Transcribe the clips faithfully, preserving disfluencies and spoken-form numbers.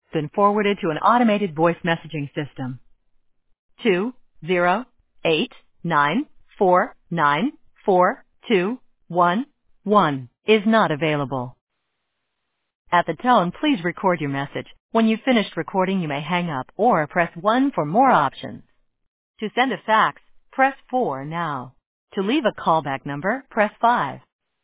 been forwarded to an automated voice messaging system. Two zero eight nine four nine four two one one is not available. At the tone, please record your message. When you've finished recording, you may hang up or press one for more options. To send a fax, press four now. To leave a callback number, press five.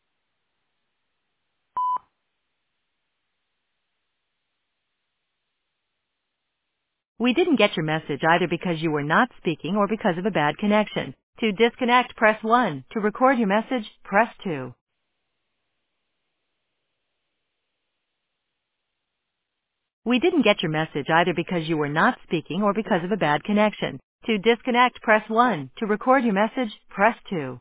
We didn't get your message either because you were not speaking or because of a bad connection. To disconnect, press one. To record your message, press two. We didn't get your message either because you were not speaking or because of a bad connection. To disconnect, press one. To record your message, press two.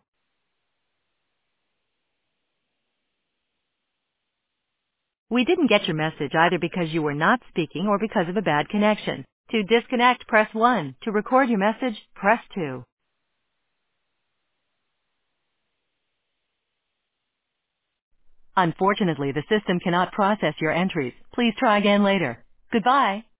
We didn't get your message either because you were not speaking or because of a bad connection. To disconnect, press one. To record your message, press two. Unfortunately, the system cannot process your entries. Please try again later. Goodbye.